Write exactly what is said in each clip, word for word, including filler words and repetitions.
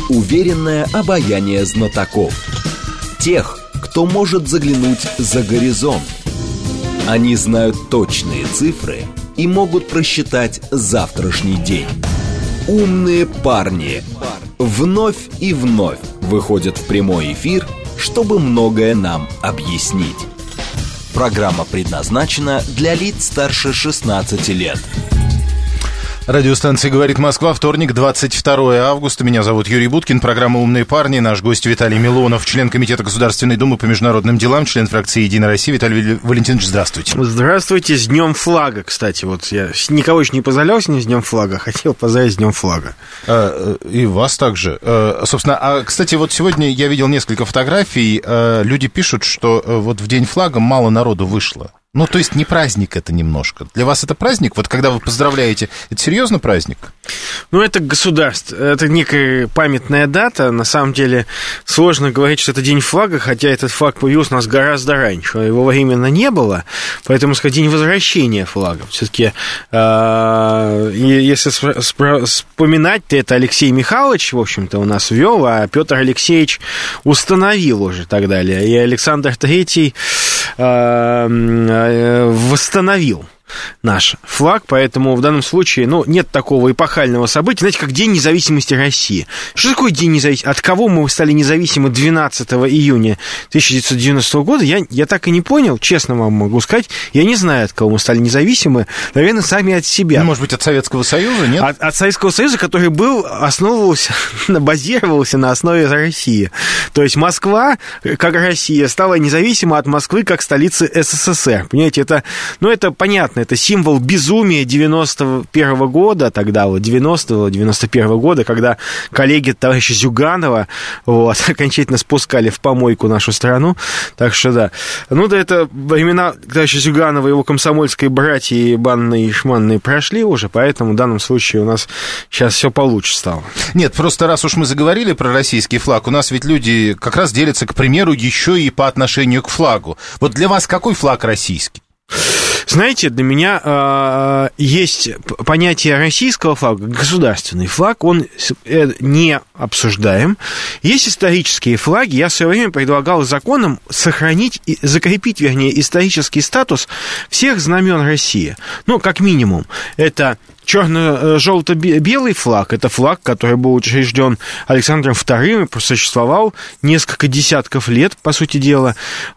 уверенное обаяние знатоков. Тех, кто может заглянуть за горизонт. Они знают точные цифры и могут просчитать завтрашний день. Умные парни вновь и вновь выходят в прямой эфир, чтобы многое нам объяснить. Программа предназначена для лиц старше шестнадцати лет. Радиостанция «Говорит Москва», вторник, двадцать второе августа. Меня зовут Юрий Буткин, программа «Умные парни». Наш гость Виталий Милонов, член Комитета Государственной Думы по международным делам, член фракции «Единая Россия». Виталий Валентинович, здравствуйте. Здравствуйте, с Днем флага, кстати. Вот я никого еще не поздравлял с ним с Днем флага, хотел поздравить с Днем флага. А, и вас также. А, собственно, а, кстати, вот сегодня я видел несколько фотографий. А, люди пишут, что вот в День флага мало народу вышло. Ну, то есть не праздник это немножко. Для вас это праздник? Вот когда вы поздравляете, это серьезно праздник? Ну, это государство, это некая памятная дата. На самом деле сложно говорить, что это День флага, хотя этот флаг появился у нас гораздо раньше. Его временно не было, поэтому, сказать, День возвращения флага. Все-таки, э, если вспоминать, то это Алексей Михайлович, в общем-то, у нас ввел, а Петр Алексеевич установил уже и так далее. И Александр Третий э, восстановил наш флаг, поэтому в данном случае, ну, нет такого эпохального события, знаете, как День независимости России. Что такое День независимости? От кого мы стали независимы двенадцатого июня тысяча девятьсот девяностого года, я, я так и не понял, честно вам могу сказать, я не знаю, от кого мы стали независимы, наверное, сами от себя. Ну, может быть, от Советского Союза, нет? От, от Советского Союза, который был, основывался, базировался на основе России. То есть Москва, как Россия, стала независима от Москвы, как столицы СССР. Понимаете, это, ну, это понятно. Это символ безумия девяносто первого года, тогда вот девяностого девяносто первого года, когда коллеги товарища Зюганова вот, окончательно спускали в помойку нашу страну. Так что да. Ну да, это времена товарища Зюганова, его комсомольской братьи банные и шманные прошли уже, поэтому в данном случае у нас сейчас все получше стало. Нет, просто раз уж мы заговорили про российский флаг, у нас ведь люди как раз делятся, к примеру, еще и по отношению к флагу. Вот для вас какой флаг российский? Знаете, для меня э, есть понятие российского флага, государственный флаг, он э, не обсуждаем. Есть исторические флаги, я в свое время предлагал законом сохранить, закрепить, вернее, исторический статус всех знамен России. Ну, как минимум, это черно-желто-белый флаг, это флаг, который был учрежден Александром вторым и просуществовал несколько десятков лет, по сути дела,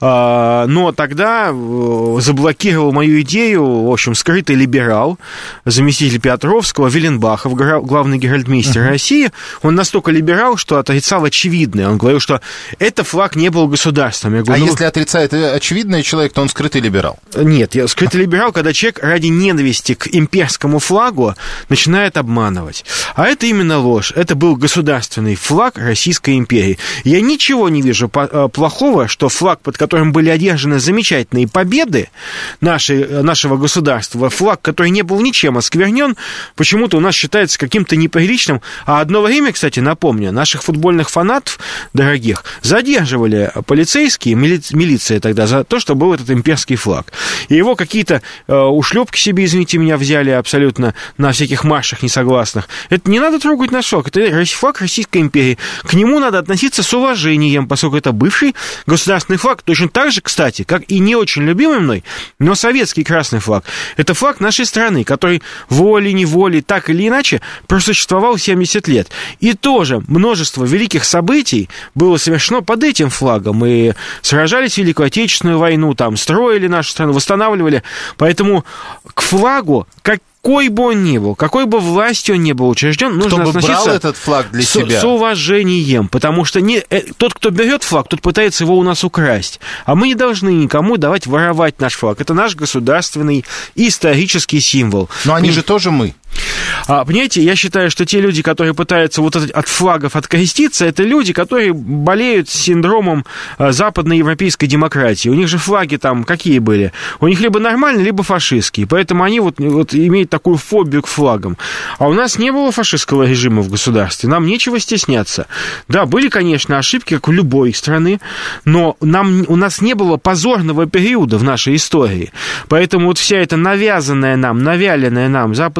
но тогда заблокировал мою идею, в общем, скрытый либерал, заместитель Петровского, Веленбахов, главный геральдмейстер uh-huh. России. Он настолько либерал, что отрицал очевидное. Он говорил, что это флаг не был государством. Я говорю, а ну, если отрицает очевидное человек, то он скрытый либерал? Нет, я скрытый либерал, когда человек ради ненависти к имперскому флагу начинает обманывать. А это именно ложь. Это был государственный флаг Российской империи. Я ничего не вижу плохого, что флаг, под которым были одержаны замечательные победы нашей, нашего государства, флаг, который не был ничем осквернен, почему-то у нас считается каким-то неприличным. А одно время, кстати, напомню, наших футбольных фанатов, дорогих, задерживали полицейские, мили... милиция тогда, за то, что был этот имперский флаг. И его какие-то э, ушлепки себе, извините меня, взяли абсолютно на всяких маршах несогласных. Это не надо трогать наш флаг. Это флаг Российской империи. К нему надо относиться с уважением, поскольку это бывший государственный флаг. Точно так же, кстати, как и не очень любимый мной, но советский красный флаг. Это флаг нашей страны, который волей-неволей, так или иначе, просуществовал семьдесят лет. И тоже множество великих событий было совершено под этим флагом. Мы сражались в Великую Отечественную войну, там, строили нашу страну, восстанавливали. Поэтому к флагу, как какой бы он ни был, какой бы властью он ни был учрежден, нужно кто бы относиться брал этот флаг для с, себя. с уважением, потому что не, э, тот, кто берет флаг, тот пытается его у нас украсть, а мы не должны никому давать воровать наш флаг. Это наш государственный исторический символ. Но они и... же тоже мы. А, понимаете, я считаю, что те люди, которые пытаются вот от флагов откреститься, это люди, которые болеют синдромом западноевропейской демократии. У них же флаги там какие были? У них либо нормальные, либо фашистские. Поэтому они вот, вот имеют такую фобию к флагам. А у нас не было фашистского режима в государстве. Нам нечего стесняться. Да, были, конечно, ошибки, как у любой страны, но нам, у нас не было позорного периода в нашей истории. Поэтому вот вся эта навязанная нам, навяленная нам западноевропейская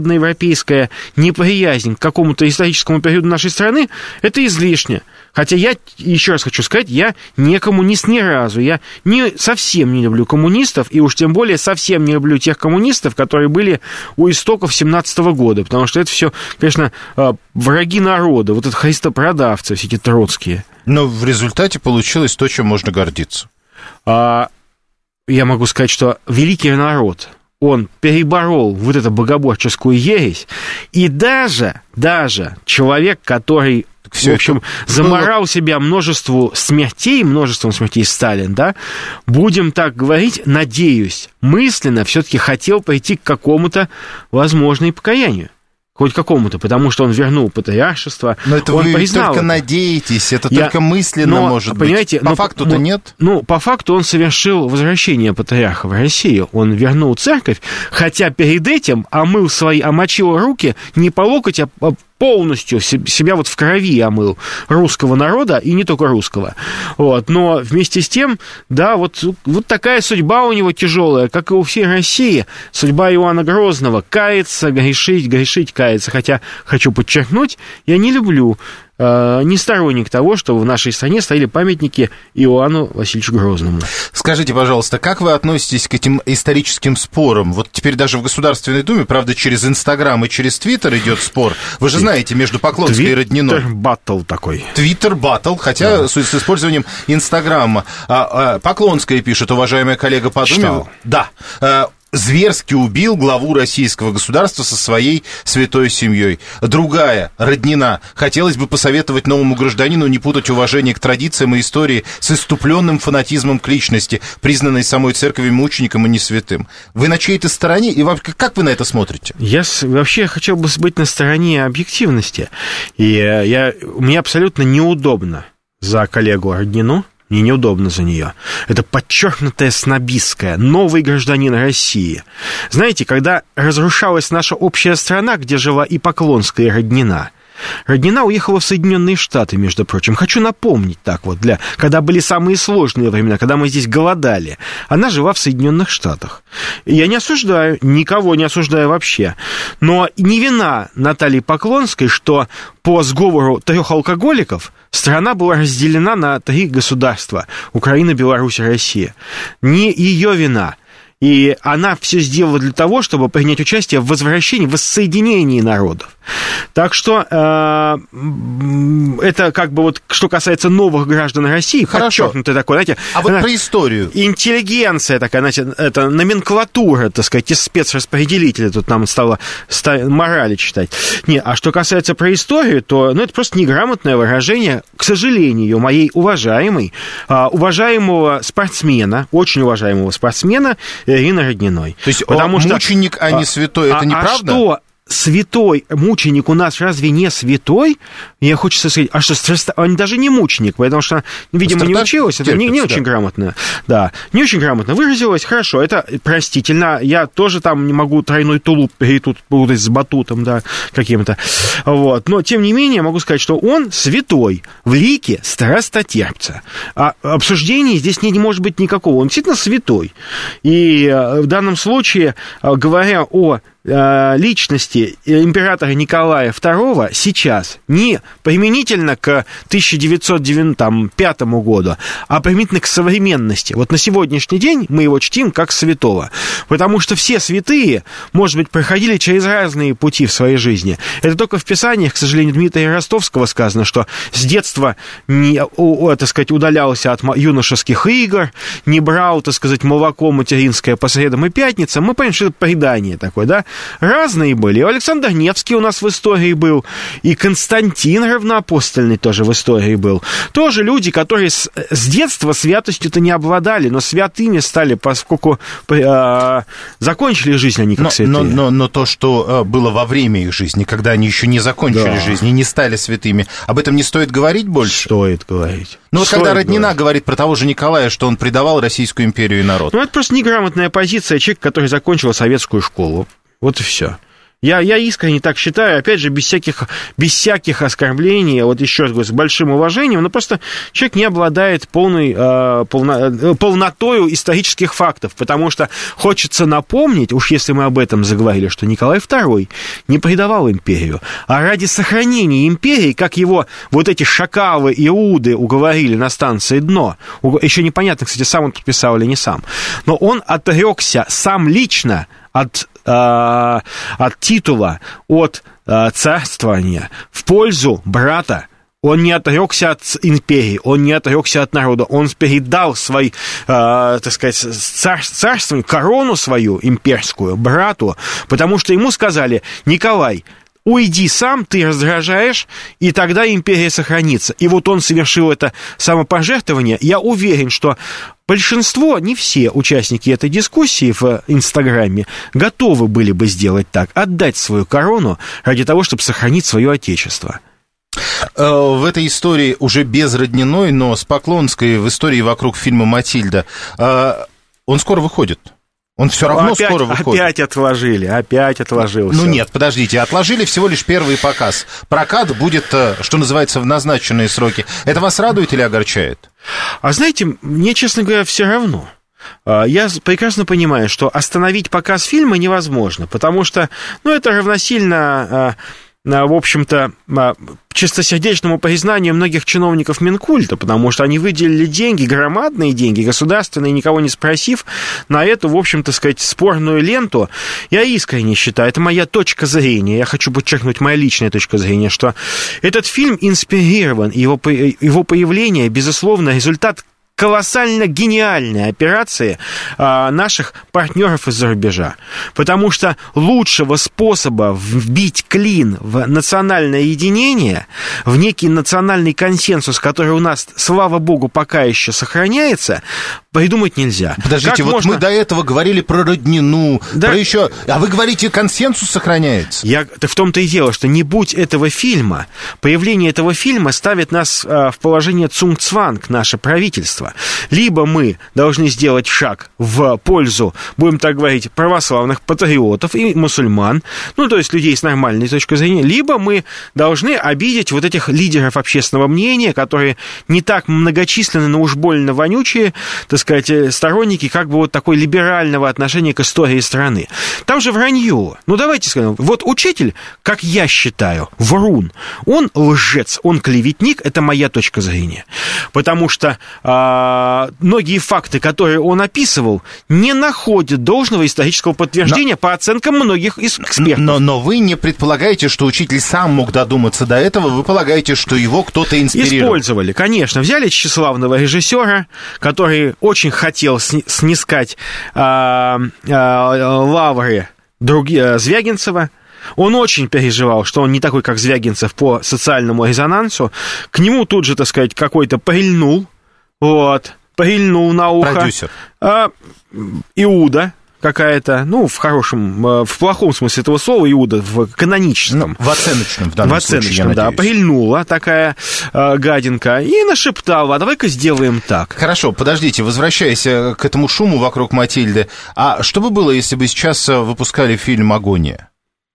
европейская неприязнь к какому-то историческому периоду нашей страны, это излишне. Хотя я, еще раз хочу сказать, я не коммунист ни разу. Я не, совсем не люблю коммунистов, и уж тем более совсем не люблю тех коммунистов, которые были у истоков семнадцатого года, потому что это все, конечно, враги народа, вот это христопродавцы, все эти троцкие. Но в результате получилось то, чем можно гордиться. А, я могу сказать, что великий народ, он переборол вот эту богоборческую ересь, и даже, даже человек, который... Все в общем, заморал было... себя множеству смертей, множеством смертей Сталин, да, будем так говорить, надеюсь, мысленно все-таки хотел пойти к какому-то, возможно, и покаянию. Хоть какому-то, потому что он вернул патриаршество. Но это он вы признал только это. надеетесь, это Я... только мысленно но, может понимаете, быть. По но, факту-то но, нет. Ну, по факту он совершил возвращение патриарха в Россию. Он вернул церковь, хотя перед этим омыл свои, омочил руки не по локоть, а полностью себя вот в крови омыл русского народа, и не только русского. Вот. Но вместе с тем, да, вот, вот такая судьба у него тяжелая, как и у всей России. Судьба Иоанна Грозного. Каяться, грешить, грешить, каяться. Хотя, хочу подчеркнуть, я не люблю, э, не сторонник того, что в нашей стране стояли памятники Иоанну Васильевичу Грозному. Скажите, пожалуйста, как вы относитесь к этим историческим спорам? Вот теперь даже в Государственной Думе, правда, через Инстаграм и через Твиттер идет спор. Вы же знаете, между Поклонской и Родниной. Твиттер-баттл такой. Твиттер-баттл, хотя да. с, с использованием Инстаграма. А, а, Поклонская пишет, уважаемая коллега по Думе. Читал. Да. А, зверски убил главу российского государства со своей святой семьей. Другая, Роднина. Хотелось бы посоветовать новому гражданину не путать уважение к традициям и истории с иступленным фанатизмом к личности, признанной самой церковью мучеником и не святым. Вы на чьей-то стороне, и как вы на это смотрите? Я вообще хотел бы быть на стороне объективности. И я, мне абсолютно неудобно за коллегу Роднину. Мне неудобно за нее. Это подчеркнутая снобистская, новый гражданин России. Знаете, когда разрушалась наша общая страна, где жила и Поклонская, и Роднина, Роднина уехала в Соединенные Штаты, между прочим. Хочу напомнить так вот, для, когда были самые сложные времена, когда мы здесь голодали. Она жила в Соединенных Штатах. И я не осуждаю, никого не осуждаю вообще. Но не вина Натальи Поклонской, что по сговору трех алкоголиков страна была разделена на три государства. Украина, Беларусь и Россия. Не ее вина. И она все сделала для того, чтобы принять участие в возвращении, в воссоединении народов. Так что э, это как бы вот, что касается новых граждан России, подчеркнутое такое, знаете... А вот про историю. Интеллигенция такая, знаете, это номенклатура, так сказать, из спецраспределителя тут нам стало морали читать. Не, а что касается про историю, то ну, это просто неграмотное выражение, к сожалению, моей уважаемой, э, уважаемого спортсмена, очень уважаемого спортсмена Ирины Родниной. То есть Потому что, мученик, а не святой, это а, неправда? А что, святой мученик у нас разве не святой? Я хочу сказать, а что, он даже не мученик, потому что, видимо, не училась, это не, не очень да. грамотно. Да, не очень грамотно выразилась, хорошо, это простительно. Я тоже там не могу тройной тулуп тут путать с батутом, да, каким-то. Вот. Но, тем не менее, могу сказать, что он святой в лике страстотерпца. А обсуждений здесь не, не может быть никакого. Он действительно святой. И в данном случае, говоря о личности императора Николая второго сейчас не применительно к тысяча девятьсот пятому году, а применительно к современности. Вот на сегодняшний день мы его чтим как святого, потому что все святые, может быть, проходили через разные пути в своей жизни. Это только в Писаниях, к сожалению, Дмитрия Ростовского сказано, что с детства не, так сказать, удалялся от юношеских игр, не брал, так сказать, молоко материнское по средам и пятницам. Мы понимаем, что это предание такое, да? Разные были. Александр Невский у нас в истории был, и Константин равноапостольный тоже в истории был. Тоже люди, которые с, с детства святостью-то не обладали, но святыми стали, поскольку э, закончили жизнь они как но, святые. Но, но, но то, что было во время их жизни, когда они еще не закончили да. жизнь и не стали святыми, об этом не стоит говорить больше? Стоит говорить. Ну вот Стоит когда Роднина говорить. говорит про того же Николая, что он предавал Российскую империю и народ. Ну это просто неграмотная позиция человека, который закончил советскую школу. Вот и все. Я, я искренне так считаю, опять же, без всяких, без всяких оскорблений, вот еще раз говорю, с большим уважением, но просто человек не обладает полной, э, полно, полнотою исторических фактов, потому что хочется напомнить, уж если мы об этом заговорили, что Николай второй не предавал империю, а ради сохранения империи, как его вот эти шакалы Иуды уговорили на станции Дно, еще непонятно, кстати, сам он подписал или не сам, но он отрекся сам лично от, э, от титула, от э, царствования в пользу брата. Он не отрекся от империи, он не отрекся от народа, он передал свой, э, так сказать, цар, царство, корону свою имперскую брату, потому что ему сказали: Николай, уйди сам, ты раздражаешь, и тогда империя сохранится. И вот он совершил это самопожертвование. Я уверен, что большинство, не все участники этой дискуссии в Инстаграме готовы были бы сделать так, отдать свою корону ради того, чтобы сохранить свое отечество. В этой истории, уже без Родниной, но с Поклонской, в истории вокруг фильма «Матильда», он скоро выходит. Он все равно опять, скоро выходит. Опять отложили, опять отложился. Ну нет, подождите, отложили всего лишь первый показ. Прокат будет, что называется, в назначенные сроки. Это вас радует или огорчает? А знаете, мне, честно говоря, все равно. Я прекрасно понимаю, что остановить показ фильма невозможно, потому что, ну, это равносильно, в общем-то, чистосердечному признанию многих чиновников Минкульта, потому что они выделили деньги, громадные деньги, государственные, никого не спросив, на эту, в общем-то, сказать, спорную ленту. Я искренне считаю, это моя точка зрения, я хочу подчеркнуть, моя личная точка зрения, что этот фильм инспирирован, его, его появление, безусловно, результат колоссально гениальной операции а, наших партнеров из-за рубежа. Потому что лучшего способа вбить клин в национальное единение, в некий национальный консенсус, который у нас, слава богу, пока еще сохраняется, придумать нельзя. Подождите, как вот можно... мы до этого говорили про роднину, да. про еще... А вы говорите, консенсус сохраняется? Я... Так в том-то и дело, что не будь этого фильма, появление этого фильма ставит нас а, в положение цунгцванг, наше правительство. Либо мы должны сделать шаг в пользу, будем так говорить, православных патриотов и мусульман, ну, то есть людей с нормальной точки зрения, либо мы должны обидеть вот этих лидеров общественного мнения, которые не так многочисленны, но уж больно вонючие, так сказать, сторонники как бы вот такой либерального отношения к истории страны. Там же вранье. Ну, давайте скажем, вот учитель, как я считаю, врун, он лжец, он клеветник, это моя точка зрения. Потому что а, многие факты, которые он описывал, не находят должного исторического подтверждения но, по оценкам многих экспертов. Но, но вы не предполагаете, что учитель сам мог додуматься до этого, вы полагаете, что его кто-то инспирировал? Использовали, конечно. Взяли тщеславного режиссера, который очень хотел снискать а, а, лавры други, а, Звягинцева. Он очень переживал, что он не такой, как Звягинцев, по социальному резонансу. К нему тут же, так сказать, какой-то прильнул, вот, прильнул на ухо. Продюсер. А, Иуда какая-то, ну, в хорошем, в плохом смысле этого слова, Иуда, в каноническом. Ну, в оценочном, в данном в оценочном, случае, я да, надеюсь. прильнула такая э, гадинка и нашептала: а давай-ка сделаем так. Хорошо, подождите, возвращаясь к этому шуму вокруг Матильды, а что бы было, если бы сейчас выпускали фильм «Агония»?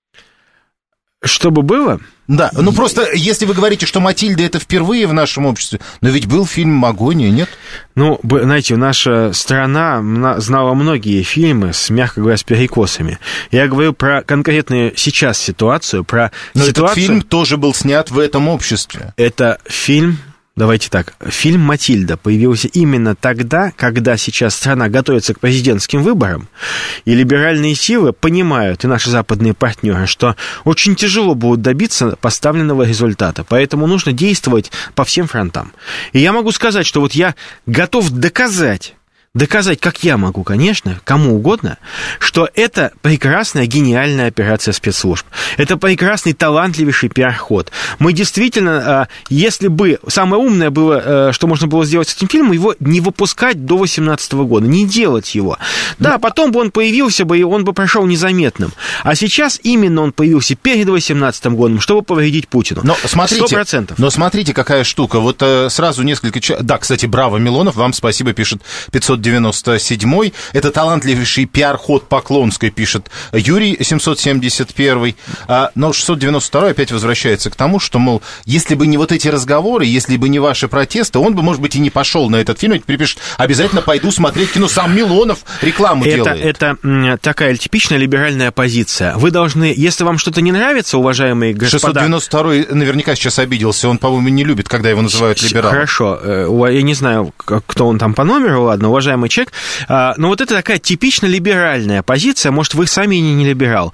Что бы было? Да, ну просто, если вы говорите, что Матильда это впервые в нашем обществе, но ведь был фильм «Агония», нет? Ну, знаете, наша страна знала многие фильмы с, мягко говоря, с перекосами. Я говорю про конкретную сейчас ситуацию, про но ситуацию... этот фильм тоже был снят в этом обществе. Это фильм... Давайте так, фильм «Матильда» появился именно тогда, когда сейчас страна готовится к президентским выборам, и либеральные силы понимают, и наши западные партнеры, что очень тяжело будет добиться поставленного результата, поэтому нужно действовать по всем фронтам. И я могу сказать, что вот я готов доказать, доказать, как я могу, конечно, кому угодно, что это прекрасная, гениальная операция спецслужб. Это прекрасный, талантливейший пиар-ход. Мы действительно, если бы самое умное было, что можно было сделать с этим фильмом, его не выпускать до восемнадцатого года, не делать его. Да, потом бы он появился бы, и он бы прошел незаметным. А сейчас именно он появился перед восемнадцатым годом, чтобы повредить Путину. Но смотрите, сто процентов. Но смотрите, какая штука. Вот сразу несколько... Да, кстати, браво, Милонов, вам спасибо, пишет пятьсот девяносто седьмой. Это талантливейший пиар-ход Поклонской, пишет Юрий семьсот семьдесят первый. А, но шестьсот девяносто второй опять возвращается к тому, что, мол, если бы не вот эти разговоры, если бы не ваши протесты, он бы, может быть, и не пошел на этот фильм. Припишет, обязательно пойду смотреть кино. Сам Милонов рекламу это, делает. Это такая типичная либеральная позиция. Вы должны, если вам что-то не нравится, уважаемые господа... шестьсот девяносто второй наверняка сейчас обиделся. Он, по-моему, не любит, когда его называют либералом. Хорошо. Я не знаю, кто он там по номеру, ладно, уважаемый человек. Но вот это такая типично либеральная позиция. Может, вы сами не, не либерал.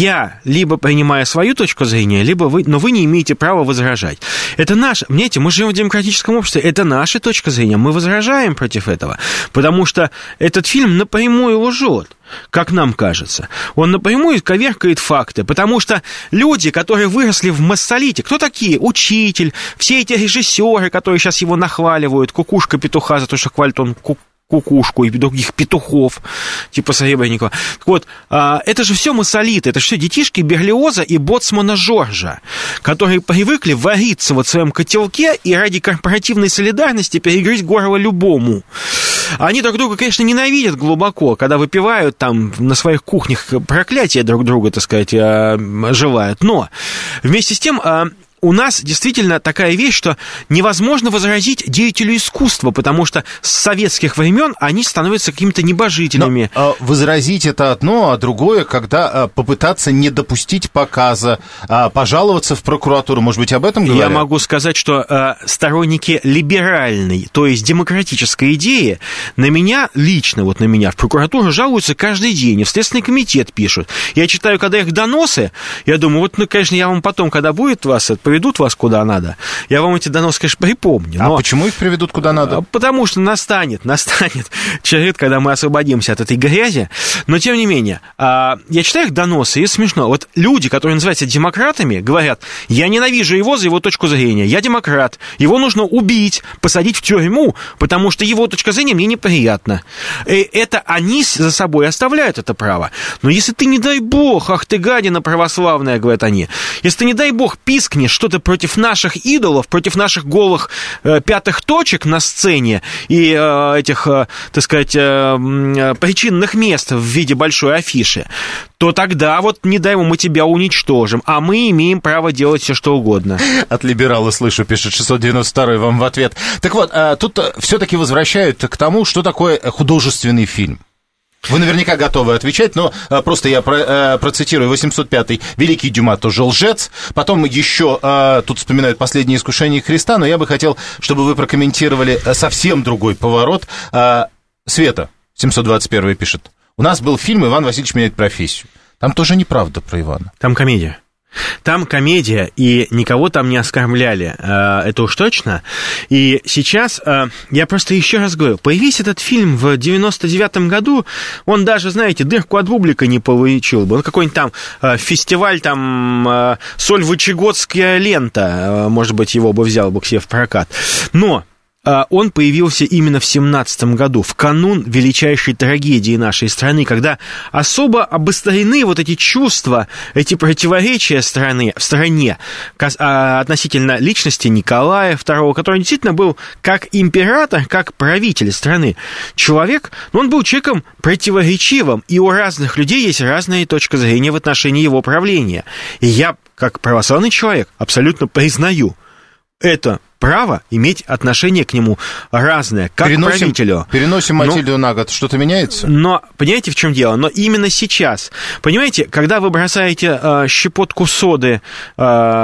Я либо принимаю свою точку зрения, либо вы... Но вы не имеете права возражать. Это наше... Понимаете, мы живем в демократическом обществе. Это наша точка зрения. Мы возражаем против этого. Потому что этот фильм напрямую лжет, как нам кажется. Он напрямую коверкает факты, потому что люди, которые выросли в массолите, кто такие? Учитель, все эти режиссеры, которые сейчас его нахваливают, кукушка петуха за то, что хвалит он ку- кукушку и других петухов, типа Серебренникова. Так вот, это же все массолиты, это же все детишки Берлиоза и боцмана Жоржа, которые привыкли вариться вот в своем котелке и ради корпоративной солидарности перегрызть горло любому. Они друг друга, конечно, ненавидят глубоко, когда выпивают там на своих кухнях проклятия друг друга, так сказать, желают. Но вместе с тем... У нас действительно такая вещь, что невозможно возразить деятелю искусства, потому что с советских времен они становятся какими-то небожителями. Но, а, возразить это одно, а другое, когда а, попытаться не допустить показа, а, пожаловаться в прокуратуру, может быть, об этом говорят? Я могу сказать, что а, сторонники либеральной, то есть демократической идеи, на меня, лично вот на меня, в прокуратуру жалуются каждый день, и в Следственный комитет пишут. Я читаю, когда их доносы, я думаю, вот, ну, конечно, я вам потом, когда будет вас... приведут вас куда надо, я вам эти доносы, конечно, припомню. Но... А почему их приведут куда надо? Потому что настанет, настанет черед, когда мы освободимся от этой грязи. Но, тем не менее, я читаю их доносы, и смешно. Вот люди, которые называются демократами, говорят, я ненавижу его за его точку зрения, я демократ, его нужно убить, посадить в тюрьму, потому что его точка зрения мне неприятна. И это они за собой оставляют это право. Но если ты, не дай бог, ах ты гадина православная, говорят они, если ты, не дай бог, пискнешь что-то против наших идолов, против наших голых э, пятых точек на сцене и э, этих, э, так сказать, э, э, причинных мест в виде большой афиши, то тогда вот, не дай ему, мы тебя уничтожим, а мы имеем право делать все, что угодно. От либерала слышу, пишет шестьсот девяносто второй вам в ответ. Так вот, тут все-таки возвращают к тому, что такое художественный фильм. Вы наверняка готовы отвечать, но а, просто я про, а, процитирую восемьсот пятый. Великий Дюма тоже лжец. Потом еще а, тут вспоминают «Последнее искушение Христа», но я бы хотел, чтобы вы прокомментировали а, совсем другой поворот. А, Света, семьсот двадцать первый пишет. У нас был фильм «Иван Васильевич меняет профессию». Там тоже неправда про Ивана. Там комедия. Там комедия, и никого там не оскорбляли, это уж точно. И сейчас, я просто еще раз говорю, появись этот фильм в девяносто девятом году, он даже, знаете, дырку от бублика не получил бы. Он какой-нибудь там фестиваль, там, Сольвычегодская лента, может быть, его бы взял бы к себе в прокат. Но... он появился именно в семнадцатом году, в канун величайшей трагедии нашей страны, когда особо обострены вот эти чувства, эти противоречия страны, в стране относительно личности Николая второго, который действительно был как император, как правитель страны. Человек, но он был человеком противоречивым, и у разных людей есть разная точка зрения в отношении его правления. И я, как православный человек, абсолютно признаю это право иметь отношение к нему разное, как переносим, к правителю. Переносим Матильду на год, что-то меняется? Но, понимаете, в чем дело? Но именно сейчас, понимаете, когда вы бросаете э, щепотку соды э,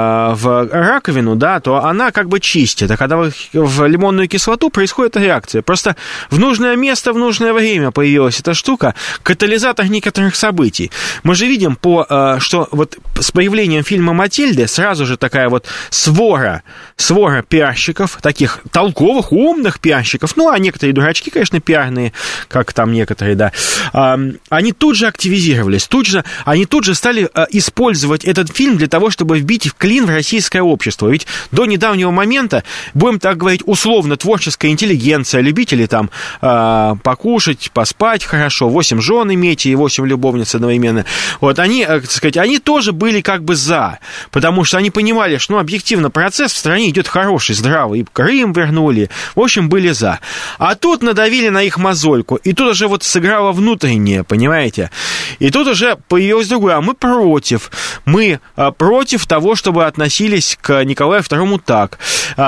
в раковину, да, то она как бы чистит, а когда вы в лимонную кислоту, происходит реакция. Просто в нужное место, в нужное время появилась эта штука, катализатор некоторых событий. Мы же видим, по, э, что вот с появлением фильма «Матильды» сразу же такая вот свора, свора пиар пиарщиков, таких толковых, умных пиарщиков, ну, а некоторые дурачки, конечно, пиарные, как там некоторые, да, они тут же активизировались, тут же, они тут же стали использовать этот фильм для того, чтобы вбить в клин в российское общество. Ведь до недавнего момента, будем так говорить, условно, творческая интеллигенция, любители там покушать, поспать хорошо, восемь жен иметь и восемь любовниц одновременно, вот, они, так сказать, они тоже были как бы за, потому что они понимали, что, ну, объективно, процесс в стране идет хороший, здраво, и Крым вернули. В общем, были за. А тут надавили на их мозольку, и тут уже вот сыграло внутреннее, понимаете? И тут уже появилось другое, а мы против. Мы а, против того, чтобы относились к Николаю второму так.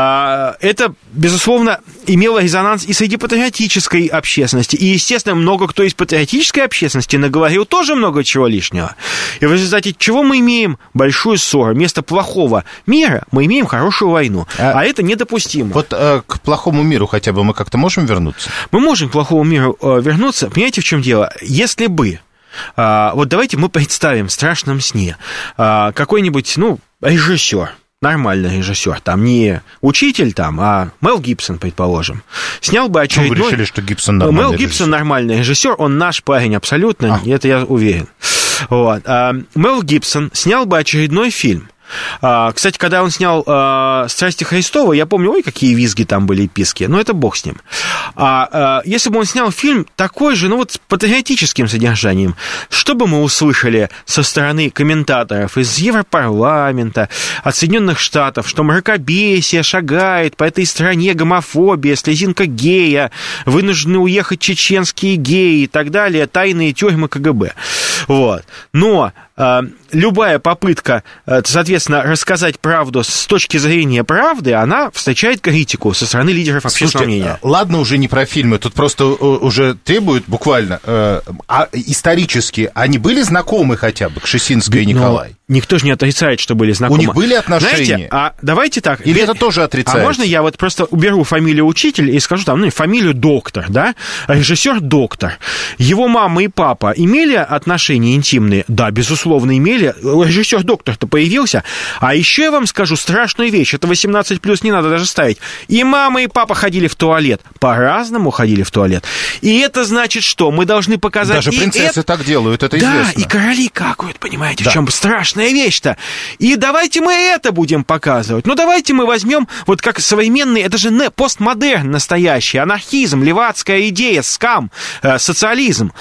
А, это, безусловно, имело резонанс и среди патриотической общественности. И, естественно, много кто из патриотической общественности наговорил тоже много чего лишнего. И в результате чего мы имеем большую ссору? Вместо плохого мира мы имеем хорошую войну. А, а это недопустимо. Вот э, к плохому миру хотя бы мы как-то можем вернуться? Мы можем к плохому миру э, вернуться. Понимаете, в чем дело? Если бы... Э, вот давайте мы представим в страшном сне э, какой-нибудь, ну, режиссер, нормальный режиссер, там не учитель, там, а Мел Гибсон, предположим, снял бы очередной... Вы решили, что Гибсон нормальный Мел Гибсон режиссер? Нормальный режиссер, он наш парень абсолютно, а. это я уверен. Вот. А Мел Гибсон снял бы очередной фильм. А, кстати, когда он снял а, «Страсти Христовы», я помню, ой, какие визги там были и писки, но это бог с ним. А, а если бы он снял фильм такой же, ну вот с патриотическим содержанием, что бы мы услышали со стороны комментаторов из Европарламента, от Соединенных Штатов, что мракобесие шагает по этой стране, гомофобия, слезинка гея, вынуждены уехать чеченские геи и так далее, тайные тюрьмы КГБ. Вот. Но а, любая попытка, соответственно, рассказать правду с точки зрения правды, она встречает критику со стороны лидеров общественного Слушайте, мнения. Ладно уже не про фильмы, тут просто уже требуют буквально, э, а исторически, они были знакомы хотя бы, Кшесинская и Николай? Но никто же не отрицает, что были знакомы. У них были отношения? Знаете, а давайте так. Или это тоже отрицается? А можно я вот просто уберу фамилию учитель и скажу там, ну, фамилию доктор, да? Режиссер доктор. Его мама и папа имели отношения интимные? Да, безусловно, имели. Режиссер доктор-то появился. А еще я вам скажу страшную вещь. Это восемнадцать плюс, не надо даже ставить. И мама, и папа ходили в туалет. По-разному ходили в туалет. И это значит что? Мы должны показать... Даже принцессы это... так делают, это да, известно. Да, и короли какают, понимаете, да. В чем страшная вещь-то. И давайте мы это будем показывать. Ну, давайте мы возьмем, вот как современный, это же не постмодерн настоящий, анархизм, левацкая идея, скам, э, социализм,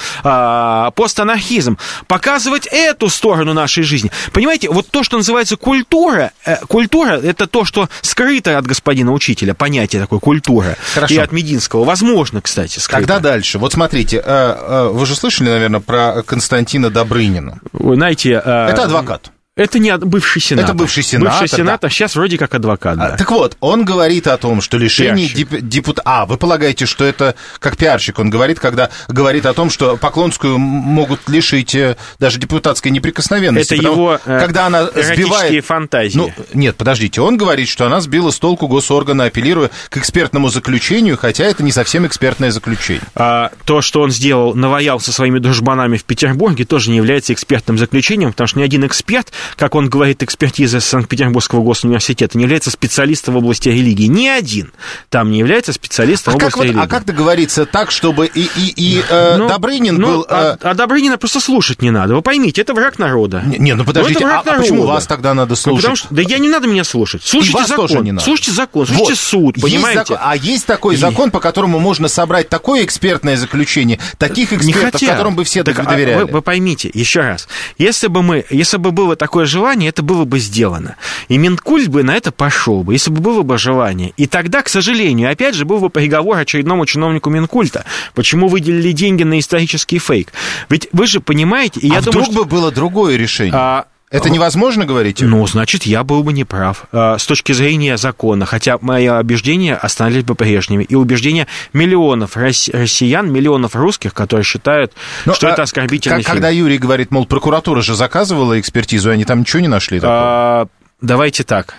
э, постанархизм. Показывать эту сторону нашей жизни. Понимаете, вот то, что называется культура, э, культура, это то, что скрыто от господина учителя, понятие такое культура. Хорошо. И от Мединского. Возможно, кстати, скрыто. Тогда дальше. Вот смотрите, э, э, вы же слышали, наверное, про Константина Добрынина? Вы знаете... Э, это адвокат. Это не бывший сенатор. Это бывший сенатор. Бывший сенатор, да. Сейчас вроде как адвокат. Да. А, так вот, он говорит о том, что лишение деп... депутата... А, вы полагаете, что это как пиарщик он говорит, когда говорит о том, что Поклонскую могут лишить даже депутатской неприкосновенности. Это его когда она сбивает... фантазии. Ну, нет, подождите, он говорит, что она сбила с толку госоргана, апеллируя к экспертному заключению, хотя это не совсем экспертное заключение. А, то, что он сделал, наваял со своими дружбанами в Петербурге, тоже не является экспертным заключением, потому что ни один эксперт, как он говорит, экспертиза Санкт-Петербургского госуниверситета, не является специалистом в области религии. Ни один там не является специалистом а в области как религии. Вот, а как договориться так, чтобы и, и, и э, ну, Добрынин ну, был... Э... А, а Добрынина просто слушать не надо. Вы поймите, это враг народа. Не, не ну подождите, ну, а, а почему вас тогда надо слушать? Ну, потому что, да я не надо меня слушать. Слушайте и вас закон. Тоже не надо. Слушайте закон, слушайте вот. Суд, понимаете? Есть закон, а есть такой и... закон, по которому можно собрать такое экспертное заключение, таких экспертов, которым бы все так, доверяли. А вы, вы поймите, еще раз, если бы мы, если бы было такое желание, это было бы сделано. И Минкульт бы на это пошел бы, если бы было бы желание. И тогда, к сожалению, опять же, был бы приговор очередному чиновнику Минкульта. Почему выделили деньги на исторический фейк? Ведь вы же понимаете... И а я вдруг думаю, что... бы было другое решение? А... Это невозможно, говорите? Ну, значит, я был бы неправ с точки зрения закона, хотя мои убеждения остановились бы прежними. И убеждения миллионов россиян, миллионов русских, которые считают, Но, что а, это оскорбительный фильм. Когда Юрий говорит, мол, прокуратура же заказывала экспертизу, они там ничего не нашли такого? А, давайте так.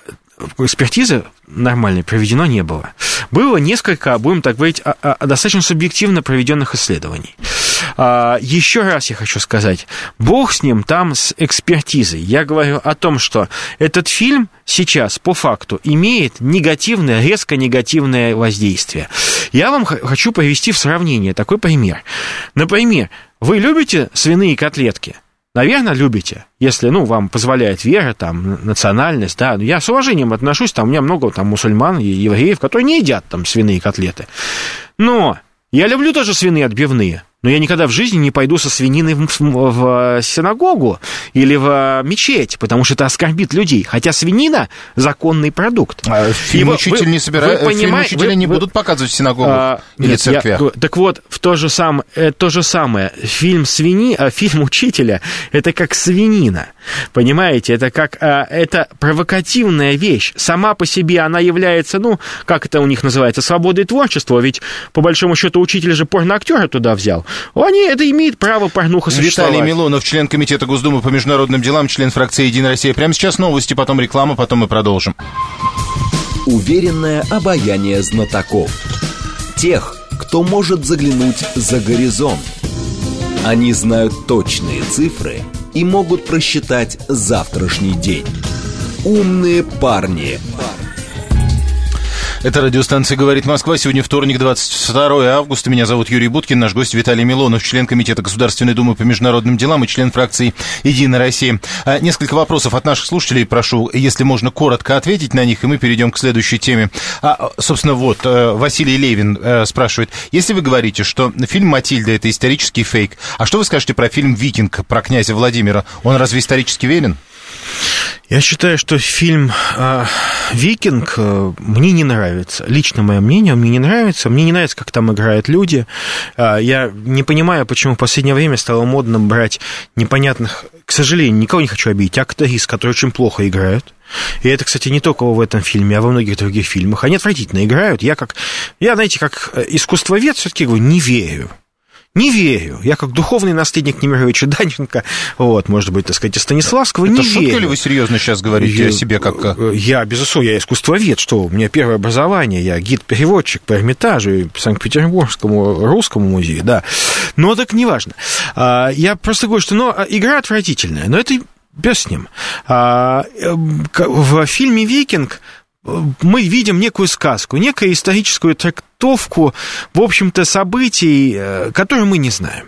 Экспертизы нормальной проведено не было. Было несколько, будем так говорить, достаточно субъективно проведенных исследований. Еще раз я хочу сказать, бог с ним там с экспертизой. Я говорю о том, что этот фильм сейчас по факту имеет негативное, резко негативное воздействие. Я вам хочу привести в сравнение такой пример. Например, вы любите свиные котлетки? Наверное, любите, если, ну, вам позволяет вера, там, национальность, да. Я с уважением отношусь, там, у меня много там мусульман и евреев, которые не едят там свиные котлеты. Но я люблю тоже свиные отбивные. Но я никогда в жизни не пойду со свининой в, в синагогу или в мечеть, потому что это оскорбит людей. Хотя свинина – законный продукт. А фильм «Учитель» не собирает, фильм «Учителя» не вы, будут показывать в синагогах а, или нет, церквях. Я, так вот, в то же, сам, то же самое. Фильм, свини, а, фильм «Учителя» – это как свинина. Понимаете? Это как а, это провокативная вещь. Сама по себе она является, ну, как это у них называется, свободой творчества. Ведь, по большому счету, учитель же порноактера туда взял. Они это имеют право порнуха существовать. Виталий Милонов, член Комитета Госдумы по международным делам, член фракции «Единая Россия». Прямо сейчас новости, потом реклама, потом мы продолжим. Уверенное обаяние знатоков. Тех, кто может заглянуть за горизонт. Они знают точные цифры и могут просчитать завтрашний день. Умные парни. Это радиостанция «Говорит Москва». Сегодня вторник, двадцать второе августа. Меня зовут Юрий Буткин. Наш гость Виталий Милонов, член Комитета Государственной Думы по международным делам и член фракции «Единая Россия». Несколько вопросов от наших слушателей. Прошу, если можно, коротко ответить на них, и мы перейдем к следующей теме. А, собственно, вот, Василий Левин спрашивает. Если вы говорите, что фильм «Матильда» — это исторический фейк, а что вы скажете про фильм «Викинг» про князя Владимира? Он разве исторически верен? Я считаю, что фильм э, «Викинг» э, мне не нравится. Лично мое мнение, он мне не нравится. Мне не нравится, как там играют люди. Э, я не понимаю, почему в последнее время стало модно брать непонятных... К сожалению, никого не хочу обидеть. Актрис, которые очень плохо играют. И это, кстати, не только в этом фильме, а во многих других фильмах. Они отвратительно играют. Я, как, я знаете, как искусствовед все-таки говорю, не верю. Не верю. Я как духовный наследник Немировича Данченко, вот, может быть, так сказать, и Станиславского, это не верю. Это шутка или вы серьезно сейчас говорите я, о себе как... Я, безусловно, я искусствовед, что у меня первое образование, я гид-переводчик по Эрмитажу и Санкт-Петербургскому русскому музею, да. Но так неважно. Я просто говорю, что ну, игра отвратительная, но это без с ним. В фильме «Викинг» мы видим некую сказку, некую историческую трактовку, в общем-то, событий, которые мы не знаем.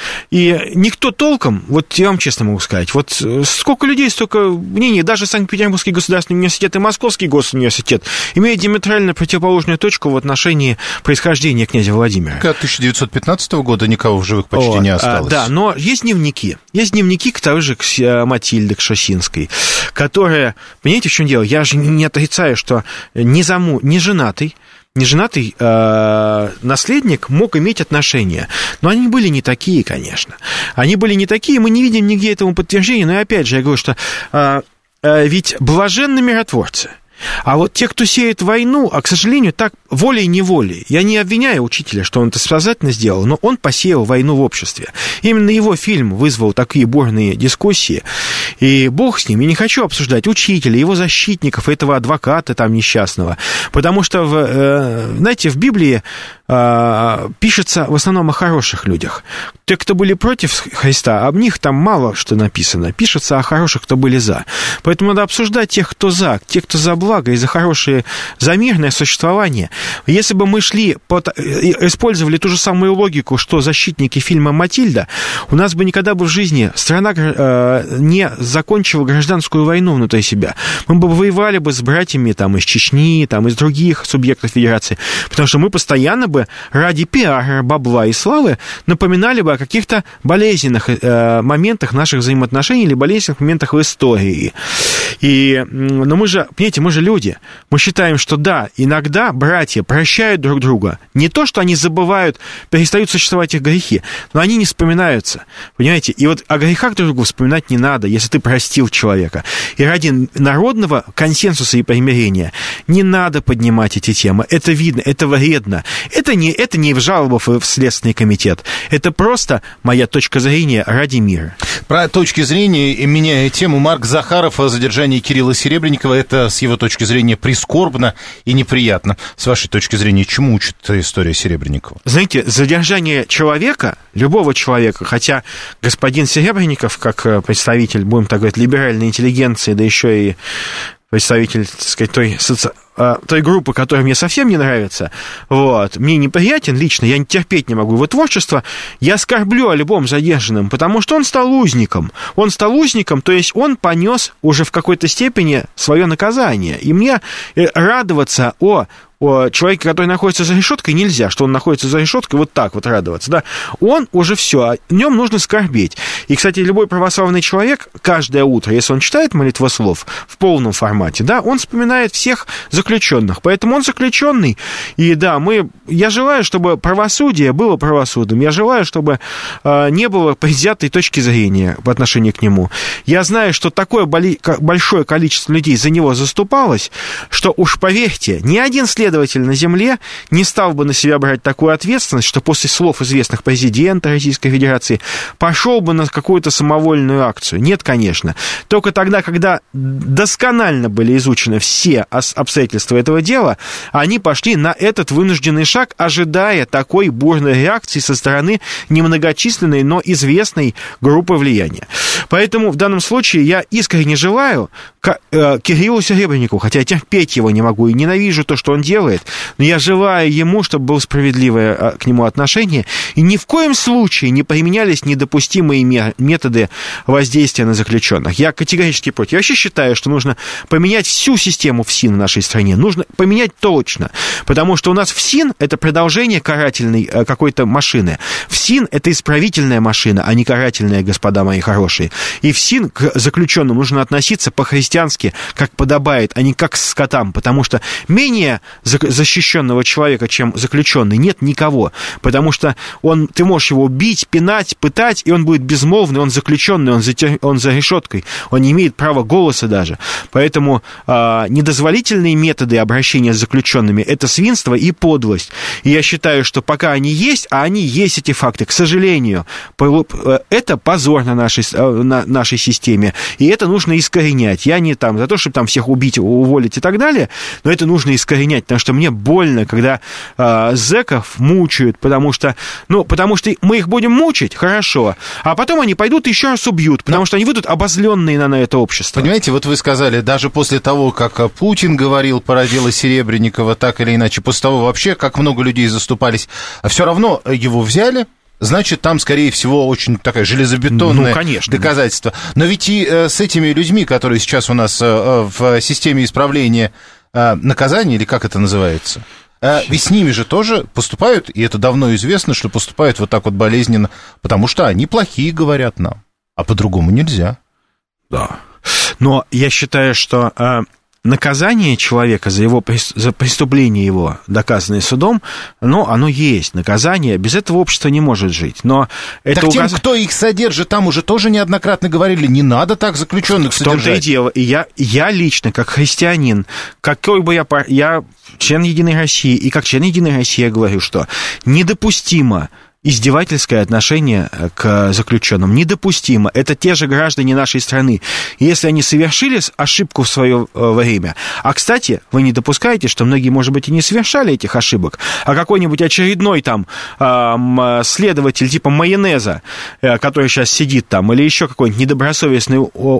И никто толком, вот я вам честно могу сказать, вот сколько людей, столько мнений, даже Санкт-Петербургский государственный университет и Московский госуниверситет имеют диаметрально противоположную точку в отношении происхождения князя Владимира. От тысяча девятьсот пятнадцатого года никого в живых почти О, не осталось. Да, но есть дневники. Есть дневники к той же к Матильде Кшесинской, которая, понимаете, в чем дело? Я же не отрицаю, что не, заму, не женатый, неженатый э, наследник мог иметь отношения. Но они были не такие, конечно. Они были не такие, мы не видим нигде этому подтверждения. Но опять же, я говорю, что э, э, ведь блаженны миротворцы. А вот те, кто сеет войну, а, к сожалению, так волей-неволей, я не обвиняю учителя, что он это сознательно сделал, но он посеял войну в обществе. Именно его фильм вызвал такие бурные дискуссии, и бог с ним, я не хочу обсуждать учителя, его защитников, этого адвоката там несчастного, потому что, в, знаете, в Библии пишется в основном о хороших людях. Те, кто были против Христа, об них там мало что написано, пишется о хороших, кто были за. Поэтому надо обсуждать тех, кто за, тех, кто за благо и за хорошее, за мирное существование. Если бы мы шли, под, использовали ту же самую логику, что защитники фильма «Матильда», у нас бы никогда бы в жизни страна э, не закончила гражданскую войну внутри себя. Мы бы воевали бы с братьями там, из Чечни, там, из других субъектов федерации, потому что мы постоянно бы ради пиара, бабла и славы напоминали бы о каких-то болезненных э, моментах наших взаимоотношений или болезненных моментах в истории. И, но мы же, понимаете, мы же люди. Мы считаем, что да, иногда братья прощают друг друга. Не то, что они забывают, перестают существовать их грехи, но они не вспоминаются. Понимаете? И вот о грехах друг другу вспоминать не надо, если ты простил человека. И ради народного консенсуса и примирения не надо поднимать эти темы. Это видно, это вредно. Это не, это не в жалобу в Следственный комитет. Это просто моя точка зрения ради мира. Про точки зрения, меняя тему, Марк Захаров о задержании Кирилла Серебренникова. Это, с его точки зрения, прискорбно и неприятно. С вашей точки зрения, чему учит история Серебренникова? Знаете, задержание человека, любого человека, хотя господин Серебренников, как представитель, будем так говорить, либеральной интеллигенции, да еще и представитель, так сказать, той, соци... той группы, которая мне совсем не нравится, вот, мне неприятен лично, я терпеть не могу его творчество, я скорблю о любом задержанном, потому что он стал узником. Он стал узником, то есть он понес уже в какой-то степени свое наказание. И мне радоваться о человек, который находится за решеткой, нельзя, что он находится за решеткой, вот так вот радоваться, да. Он уже все, о нем нужно скорбеть. И, кстати, любой православный человек каждое утро, если он читает молитвослов в полном формате, да, он вспоминает всех заключенных. Поэтому он заключенный. И да, мы, я желаю, чтобы правосудие было правосудием. Я желаю, чтобы э, не было предвзятой точки зрения по отношению к нему. Я знаю, что такое боли, большое количество людей за него заступалось, что уж поверьте, ни один следователь на земле не стал бы на себя брать такую ответственность, что после слов известных президента Российской Федерации пошел бы на какую-то самовольную акцию. Нет, конечно. Только тогда, когда досконально были изучены все обстоятельства этого дела, они пошли на этот вынужденный шаг, ожидая такой бурной реакции со стороны немногочисленной, но известной группы влияния. Поэтому в данном случае я искренне желаю Кириллу Серебренникову, хотя я терпеть его не могу и ненавижу то, что он делает, но я желаю ему, чтобы было справедливое к нему отношение, и ни в коем случае не применялись недопустимые методы воздействия на заключенных. Я категорически против. Я вообще считаю, что нужно поменять всю систему ФСИН в нашей стране. Нужно поменять точно, потому что у нас ФСИН — это продолжение карательной какой-то машины. ФСИН — это исправительная машина, а не карательная, господа мои хорошие. И ФСИН к заключенным нужно относиться по-христиански, как подобает, а не как к скотам, потому что менее защищенного человека, чем заключенный, нет никого, потому что он, ты можешь его бить, пинать, пытать, и он будет безмолвный, он заключенный, он за, он за решеткой, он не имеет права голоса даже. Поэтому а, недозволительные методы обращения с заключенными — это свинство и подлость. И я считаю, что пока они есть, а они есть, эти факты, к сожалению, это позор на нашей, на нашей системе, и это нужно искоренять. Я не там за то, чтобы там всех убить, уволить и так далее, но это нужно искоренять, потому что мне больно, когда а, зэков мучают, потому что, ну, потому что мы их будем мучить, хорошо, а потом они пойдут и еще раз убьют, потому но... что они выйдут обозленные на, на это общество. Понимаете, вот вы сказали, даже после того, как Путин говорил про дело Серебренникова, так или иначе, после того вообще, как много людей заступались, все равно его взяли. Значит, там, скорее всего, очень такая железобетонное ну, конечно, доказательство. Да. Но ведь и э, с этими людьми, которые сейчас у нас э, в системе исправления э, наказания, или как это называется, э, ведь с ними же тоже поступают, и это давно известно, что поступают вот так вот болезненно, потому что они плохие, говорят нам, а по-другому нельзя. Да. Но я считаю, что... Э... наказание человека за, его, за преступление его, доказанное судом, ну, оно есть. Наказание, без этого общество не может жить. Но это так тем, указ... кто их содержит, там уже тоже неоднократно говорили, не надо так заключенных содержать. В том-то и дело. И я, я лично, как христианин, какой бы я... Я член Единой России, и как член Единой России я говорю, что недопустимо издевательское отношение к заключенным. Недопустимо. Это те же граждане нашей страны. Если они совершили ошибку в свое время, а, кстати, вы не допускаете, что многие, может быть, и не совершали этих ошибок, а какой-нибудь очередной там следователь типа майонеза, который сейчас сидит там, или еще какой-нибудь недобросовестный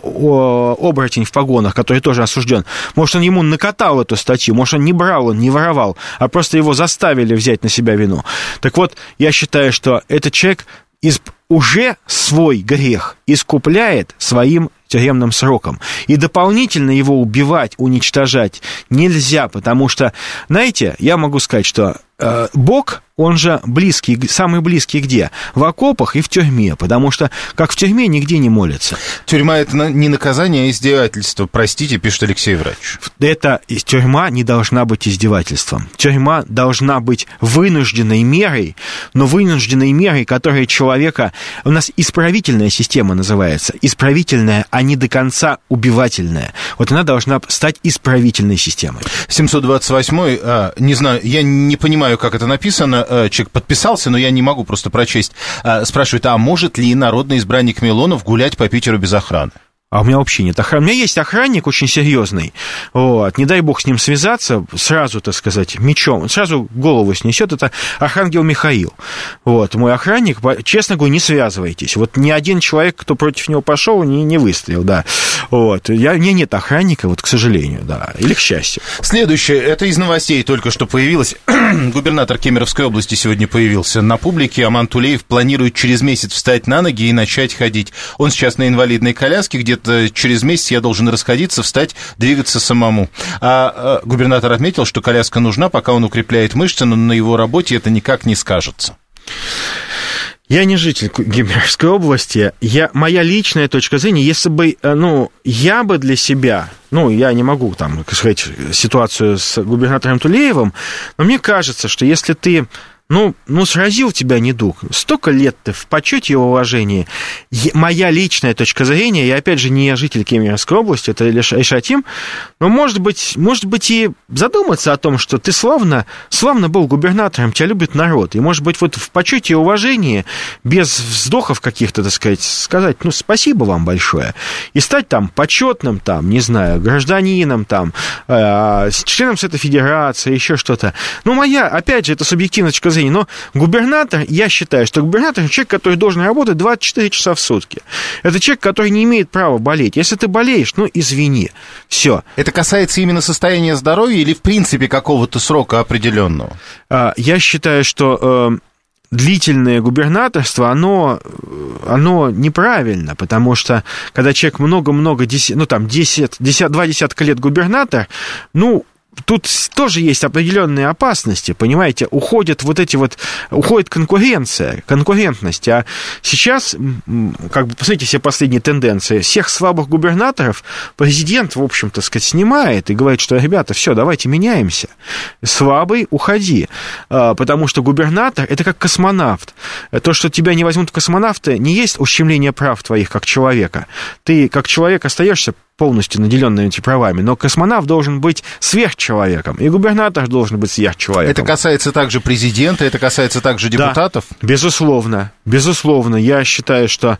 оборотень в погонах, который тоже осужден, может, он ему накатал эту статью, может, он не брал, он не воровал, а просто его заставили взять на себя вину. Так вот, я считаю, что этот человек из... уже свой грех искупляет своим тюремным сроком. И дополнительно его убивать, уничтожать нельзя, потому что, знаете, я могу сказать, что э, Бог, он же близкий, самый близкий где? В окопах и в тюрьме, потому что, как в тюрьме, нигде не молятся. Тюрьма — это не наказание, а издевательство. Простите, пишет Алексей Врач. Это, тюрьма не должна быть издевательством. Тюрьма должна быть вынужденной мерой, но вынужденной мерой, которая человека... У нас исправительная система называется. Исправительная, а не до конца убивательная. Вот она должна стать исправительной системой. семьсот двадцать восьмой, а, не знаю, я не понимаю, как это написано, человек подписался, но я не могу просто прочесть. А, спрашивает, а может ли народный избранник Милонов гулять по Питеру без охраны? А у меня вообще нет охраны. У меня есть охранник очень серьезный. Вот. Не дай бог с ним связаться, сразу, так сказать, мечом, сразу голову снесет. Это Архангел Михаил. Вот. Мой охранник, честно говорю, не связывайтесь. Вот ни один человек, кто против него пошел, не, не выстрелил, да. Вот. Я, у меня нет охранника, вот, к сожалению, да. Или к счастью. Следующее, это из новостей только что появилось. Губернатор Кемеровской области сегодня появился на публике. Аман Тулеев планирует через месяц встать на ноги и начать ходить. Он сейчас на инвалидной коляске, где значит, через месяц я должен расходиться, встать, двигаться самому. А губернатор отметил, что коляска нужна, пока он укрепляет мышцы, но на его работе это никак не скажется. Я не житель Кемеровской области. Я, моя личная точка зрения, если бы, ну, я бы для себя, ну, я не могу, там, сказать, ситуацию с губернатором Тулеевым, но мне кажется, что если ты, ну, ну, сразил тебя недуг, столько лет ты в почете и уважении, моя личная точка зрения, я, опять же, не житель Кемеровской области, это лишь Айшатим, но, может быть, может быть, и задуматься о том, что ты славно, славно был губернатором, тебя любит народ, и, может быть, вот в почете и уважении, без вздохов каких-то, так сказать, сказать, ну, спасибо вам большое, и стать там почетным, там, не знаю, гражданином, там, э, членом Совета Федерации, еще что-то. Ну, моя, опять же, это субъективная точка зрения, но губернатор, я считаю, что губернатор — человек, который должен работать двадцать четыре часа в сутки. Это человек, который не имеет права болеть. Если ты болеешь, ну, извини. Все. Это касается именно состояния здоровья или, в принципе, какого-то срока определенного? Я считаю, что длительное губернаторство, оно, оно неправильно, потому что, когда человек много-много, ну, там, десять, десять, два десятка лет губернатор, ну, тут тоже есть определенные опасности, понимаете, уходят вот эти вот, уходит конкуренция, конкурентность, а сейчас, как бы, посмотрите все последние тенденции, всех слабых губернаторов президент, в общем-то, сказать, снимает и говорит, что, ребята, все, давайте меняемся, слабый, уходи, потому что губернатор — это как космонавт, то, что тебя не возьмут в космонавты, не есть ущемление прав твоих как человека, ты как человек остаешься полностью наделенными этими правами, но космонавт должен быть сверхчеловеком, и губернатор должен быть сверхчеловеком. Это касается также президента, это касается также депутатов? Да, безусловно, безусловно. Я считаю, что...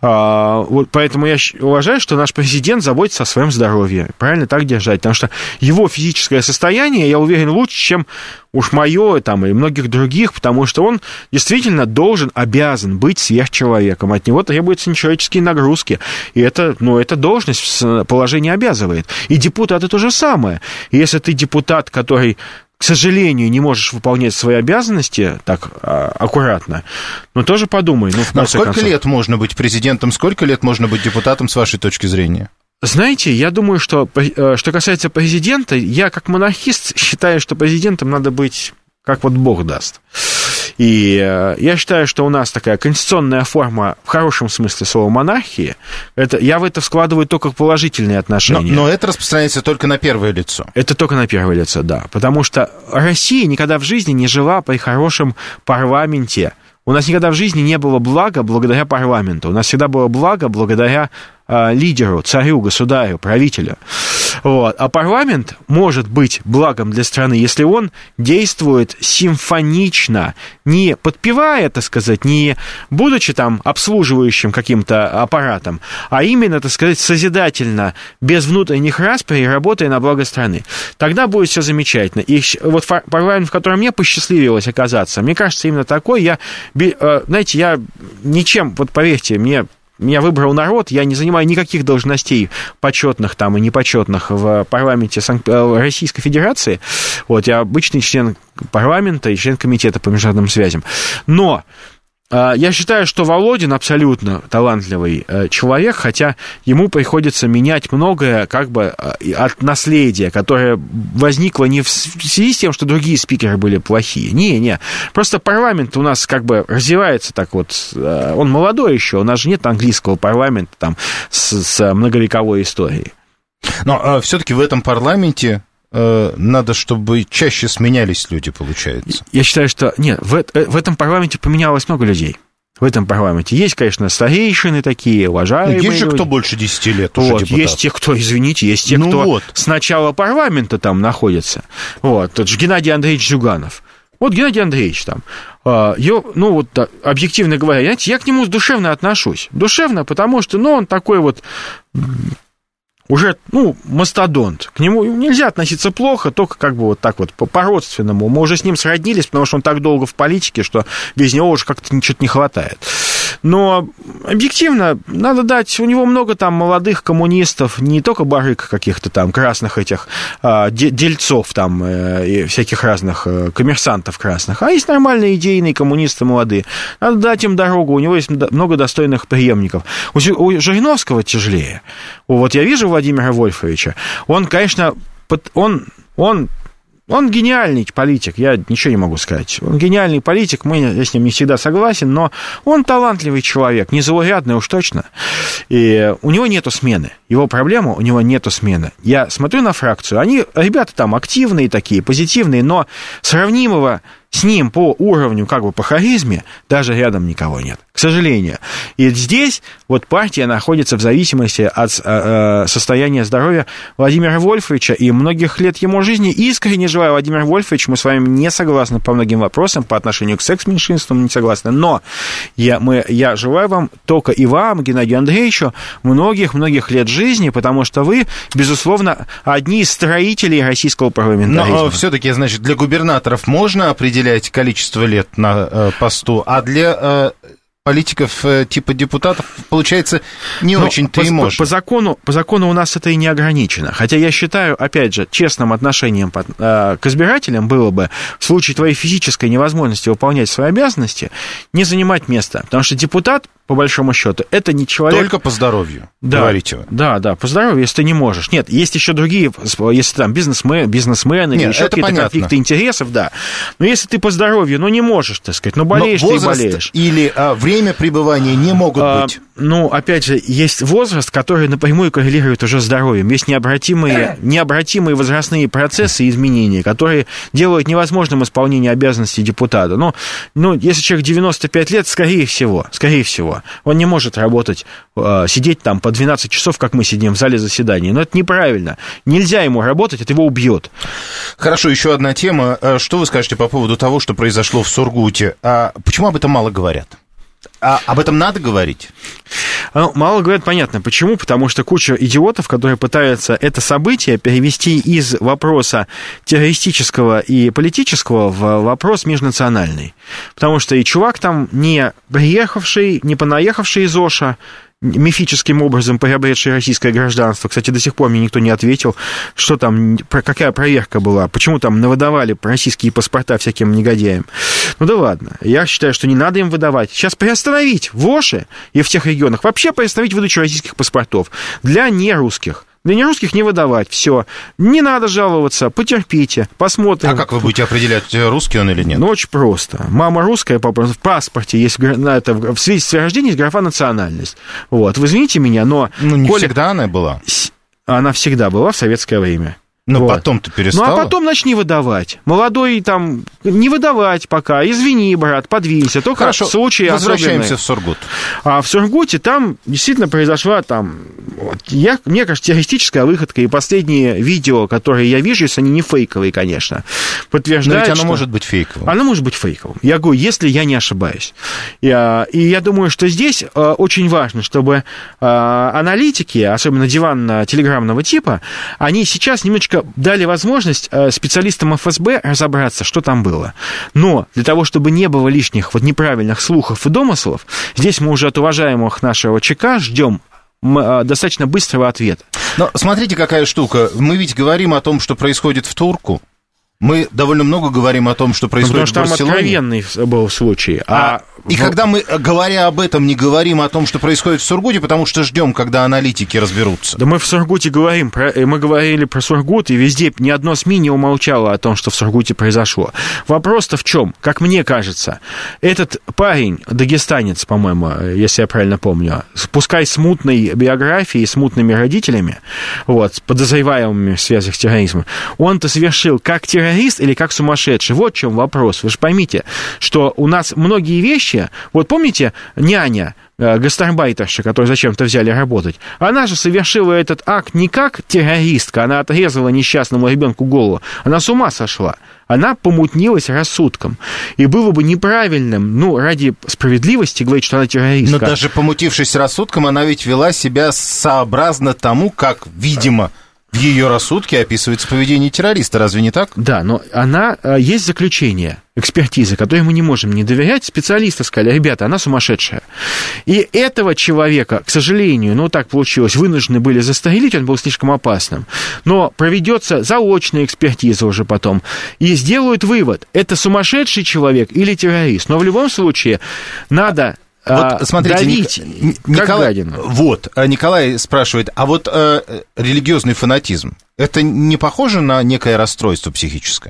А, вот поэтому я уважаю, что наш президент заботится о своем здоровье. Правильно так держать, потому что его физическое состояние, я уверен, лучше, чем уж мое там, и многих других, потому что он действительно должен, обязан быть сверхчеловеком. От него требуются нечеловеческие нагрузки. И это, ну, эта должность, положение обязывает. И депутаты то же самое. И если ты депутат, который, к сожалению, не можешь выполнять свои обязанности так а, аккуратно, но тоже подумай. Ну, в Но сколько концов. лет можно быть президентом, сколько лет можно быть депутатом, с вашей точки зрения? Знаете, я думаю, что, что касается президента, я как монархист считаю, что президентом надо быть, как вот Бог даст. И я считаю, что у нас такая конституционная форма, в хорошем смысле слова, монархии, это, я в это складываю только положительные отношения. Но, но это распространяется только на первое лицо. Это только на первое лицо, да. Потому что Россия никогда в жизни не жила при хорошем парламенте. У нас никогда в жизни не было блага благодаря парламенту. У нас всегда было благо благодаря э, лидеру, царю, государю, правителю. Вот. А парламент может быть благом для страны, если он действует симфонично, не подпевая, так сказать, не будучи там обслуживающим каким-то аппаратом, а именно, так сказать, созидательно, без внутренних расприй, работая на благо страны. Тогда будет все замечательно. И вот парламент, в котором мне посчастливилось оказаться, мне кажется, именно такой. Я, знаете, я ничем, вот поверьте, мне... Меня выбрал народ, я не занимаю никаких должностей почетных там и непочетных в парламенте Санкт... Российской Федерации. Вот, я обычный член парламента и член комитета по международным связям. Но я считаю, что Володин абсолютно талантливый человек, хотя ему приходится менять многое как бы от наследия, которое возникло не в связи с тем, что другие спикеры были плохие. Не, не. Просто парламент у нас как бы развивается так вот. Он молодой еще, у нас же нет английского парламента там с, с многовековой историей. Но а, все-таки в этом парламенте надо, чтобы чаще сменялись люди, получается. Я считаю, что... Нет, в, в этом парламенте поменялось много людей. В этом парламенте есть, конечно, старейшины такие, уважаемые люди. Есть же люди. кто больше десяти лет уже вот, депутат. Есть те, кто, извините, есть те, ну кто вот. с начала парламента там находится. Вот, тот же Геннадий Андреевич Зюганов. Вот Геннадий Андреевич там, его, ну вот, объективно говоря, знаете, я к нему душевно отношусь. Душевно, потому что, ну, он такой вот... уже, ну, мастодонт. К нему нельзя относиться плохо, только как бы вот так вот по-родственному. Мы уже с ним сроднились, потому что он так долго в политике, что без него уже как-то ничего не хватает. Но объективно надо дать, у него много там молодых коммунистов, не только барыг каких-то там красных этих а, дельцов там и всяких разных коммерсантов красных, а есть нормальные идейные коммунисты молодые. Надо дать им дорогу, у него есть много достойных преемников. У, у Жириновского тяжелее. Вот я вижу Владимира Вольфовича, он, конечно, он... он Он гениальный политик, я ничего не могу сказать. Он гениальный политик, мы, я с ним не всегда согласен, но он талантливый человек, незаурядный уж точно. И у него нету смены. Его проблема, у него нету смены. Я смотрю на фракцию, они, ребята там активные такие, позитивные, но сравнимого с ним по уровню, как бы по харизме, даже рядом никого нет, к сожалению. И здесь вот партия находится в зависимости от э, состояния здоровья Владимира Вольфовича и многих лет ему жизни. Искренне желаю, Владимир Вольфович, мы с вами не согласны по многим вопросам, по отношению к секс-меньшинствам не согласны, но я, мы, я желаю вам, только и вам, Геннадию Андреевичу, многих-многих лет жизни, потому что вы, безусловно, одни из строителей российского парламентаризма. Но все-таки, значит, для губернаторов можно определить количество лет на э, посту, а для э, политиков э, типа депутатов, получается, не Но очень-то по, и можно. По, по, закону, по закону у нас это и не ограничено. Хотя я считаю, опять же, честным отношением под, э, к избирателям было бы в случае твоей физической невозможности выполнять свои обязанности не занимать место. Потому что депутат, по большому счету, это не человек... Только по здоровью, да, говорите вы. Да, да, по здоровью, если ты не можешь. Нет, есть еще другие, если там бизнесмен, бизнесмены или еще какие-то понятно. Конфликты интересов, да. Но если ты по здоровью, ну, не можешь, так сказать, ну, болеешь ты и болеешь. Или а, время пребывания не могут а, быть. Ну, опять же, есть возраст, который напрямую коррелирует уже с здоровьем. Есть необратимые, необратимые возрастные процессы и изменения, которые делают невозможным исполнение обязанностей депутата. Ну, ну, если человек девяносто пять лет, скорее всего, скорее всего, он не может работать, сидеть там по двенадцать часов, как мы сидим в зале заседаний. Но это неправильно. Нельзя ему работать, это его убьет. Хорошо, еще одна тема. Что вы скажете по поводу того, что произошло в Сургуте? А почему об этом мало говорят? А об этом надо говорить? Ну, мало говорят, понятно. Почему? Потому что куча идиотов, которые пытаются это событие перевести из вопроса террористического и политического в вопрос межнациональный. Потому что и чувак там не приехавший, не понаехавший из Оша, мифическим образом приобретший российское гражданство. Кстати, до сих пор мне никто не ответил, что там, какая проверка была, почему там навыдавали российские паспорта всяким негодяям. Ну да ладно, я считаю, что не надо им выдавать. Сейчас приостановить в Оше и в тех регионах, вообще приостановить выдачу российских паспортов для нерусских. Для нерусских не выдавать, все. Не надо жаловаться, потерпите, посмотрим. А как вы будете определять, русский он или нет? Ну, очень просто. Мама русская, папа, в паспорте есть, это, в свидетельстве о рождении есть графа национальность. Вот, вы извините меня, но... Ну, не коли... всегда она была. Она всегда была в советское время. Но вот. Потом-то перестала. Ну, а потом начни выдавать. Молодой там, не выдавать пока. Извини, брат, подвинься. Только Хорошо, в случае возвращаемся особенные. в Сургут. А в Сургуте там действительно произошла там, вот, я, мне кажется, террористическая выходка. И последние видео, которые я вижу, если они не фейковые, конечно, подтверждают, Но ведь оно что... может быть фейковым. Оно может быть фейковым. Я говорю, если я не ошибаюсь. И, и я думаю, что здесь очень важно, чтобы аналитики, особенно диванно-телеграммного типа, они сейчас немножечко дали возможность специалистам эф эс бэ разобраться, что там было. Но для того, чтобы не было лишних вот неправильных слухов и домыслов, здесь мы уже от уважаемых нашего ЧК ждем достаточно быстрого ответа. Но смотрите, какая штука. Мы ведь говорим о том, что происходит в Турку. Мы довольно много говорим о том, что происходит в Барселоне. Потому что там откровенный был случай. А... И в... когда мы, говоря об этом, не говорим о том, что происходит в Сургуте, потому что ждем, когда аналитики разберутся. Да мы в Сургуте говорим, про... мы говорили про Сургут, и везде ни одно СМИ не умолчало о том, что в Сургуте произошло. Вопрос-то в чем? Как мне кажется, этот парень, дагестанец, по-моему, если я правильно помню, пускай смутной биографией, смутными родителями, вот, подозреваемыми в связях с терроризмом, он-то совершил как террорист или как сумасшедший? Вот в чем вопрос. Вы же поймите, что у нас многие вещи. Вот помните, няня, гастарбайтерша, которую зачем-то взяли работать, она же совершила этот акт не как террористка, она отрезала несчастному ребенку голову, она с ума сошла. Она помутнилась рассудком. И было бы неправильным, ну, ради справедливости говорить, что она террористка. Но даже помутившись рассудком, она ведь вела себя сообразно тому, как, видимо, В ее рассудке описывается поведение террориста, разве не так? Да, но она, есть заключение экспертизы, которой мы не можем не доверять. Специалисты сказали: ребята, она сумасшедшая. И этого человека, к сожалению, ну так получилось, вынуждены были застрелить, он был слишком опасным. Но проведется заочная экспертиза уже потом, и сделают вывод, это сумасшедший человек или террорист. Но в любом случае надо... Вот, смотрите, давить, Ник... Николай, вот, Николай спрашивает, а вот э, религиозный фанатизм, это не похоже на некое расстройство психическое?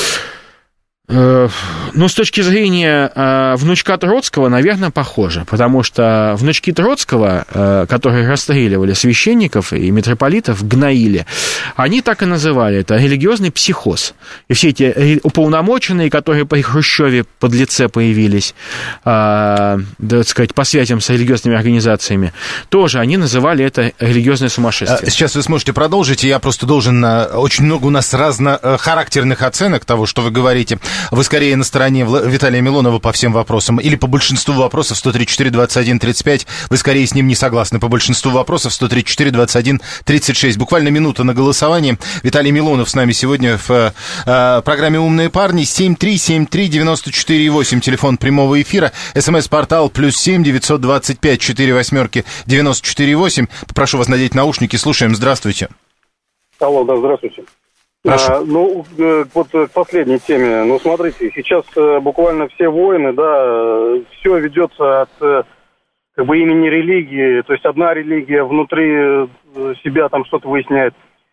Ну, с точки зрения э, внучка Троцкого, наверное, похоже, потому что внучки Троцкого, э, которые расстреливали священников и митрополитов, гноили, они так и называли это религиозный психоз. И все эти уполномоченные, которые при Хрущеве подлеце появились, э, так сказать, по связям с религиозными организациями, тоже они называли это религиозное сумасшествие. Сейчас вы сможете продолжить, и я просто должен... Очень много у нас разнохарактерных оценок того, что вы говорите. Вы скорее на стороне Виталия Милонова по всем вопросам или по большинству вопросов сто тридцать четыре двадцать один тридцать пять, вы скорее с ним не согласны по большинству вопросов сто тридцать четыре двадцать один тридцать шесть. Буквально минута на голосование. Виталий Милонов с нами сегодня в э, программе «Умные парни». семь три семь три девяносто четыре восемь, телефон прямого эфира, смс-портал плюс семь девятьсот двадцать пять четыре восьмерки девяносто четыре восемь. Попрошу вас надеть наушники, слушаем, здравствуйте. Алло, да, здравствуйте. А, ну, вот к последней теме. Ну, смотрите, сейчас буквально все войны, да, все ведется от как бы имени религии. То есть одна религия внутри себя там что-то выясняет.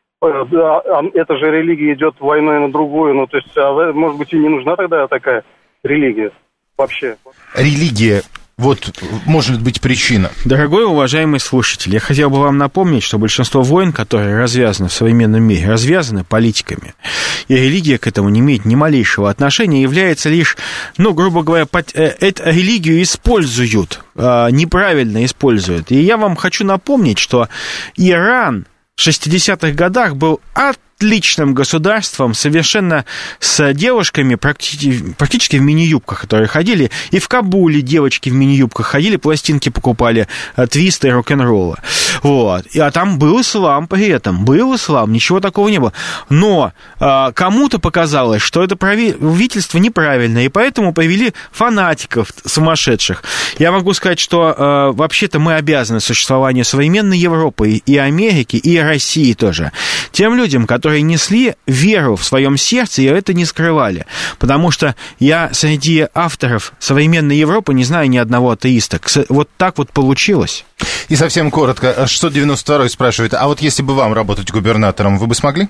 Эта же религия идет войной на другую. Ну, то есть, может быть, и не нужна тогда такая религия вообще. Религия. Вот, может быть, причина. Дорогой уважаемый слушатель, я хотел бы вам напомнить, что большинство войн, которые развязаны в современном мире, развязаны политиками. И религия к этому не имеет ни малейшего отношения, является лишь, ну, грубо говоря, под, э, эту религию используют, э, неправильно используют. И я вам хочу напомнить, что Иран в шестидесятых годах был от отличным государством, совершенно с девушками практически, практически в мини-юбках, которые ходили, и в Кабуле девочки в мини-юбках ходили, пластинки покупали, твисты и рок-н-ролла. Вот. А там был ислам при этом, был ислам, ничего такого не было. Но а, кому-то показалось, что это правительство неправильное, и поэтому повели фанатиков сумасшедших. Я могу сказать, что а, вообще-то мы обязаны существованию современной Европы и Америки, и России тоже. Тем людям, которые которые несли веру в своем сердце и это не скрывали. Потому что я среди авторов современной Европы не знаю ни одного атеиста. Вот так вот получилось. И совсем коротко, шестьсот девяносто второй спрашивает, а вот если бы вам работать губернатором, вы бы смогли?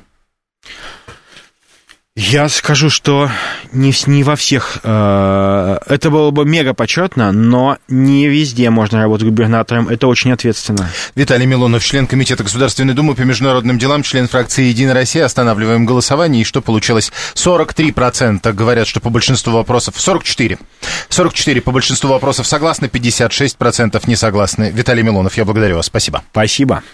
Я скажу, что не, не во всех... Э, это было бы мега почетно, но не везде можно работать губернатором. Это очень ответственно. Виталий Милонов, член Комитета Государственной Думы по международным делам, член фракции «Единая Россия». Останавливаем голосование. И что получилось? сорок три процента говорят, что по большинству вопросов... сорок четыре. сорок четыре по большинству вопросов согласны, пятьдесят шесть процентов не согласны. Виталий Милонов, я благодарю вас. Спасибо. Спасибо.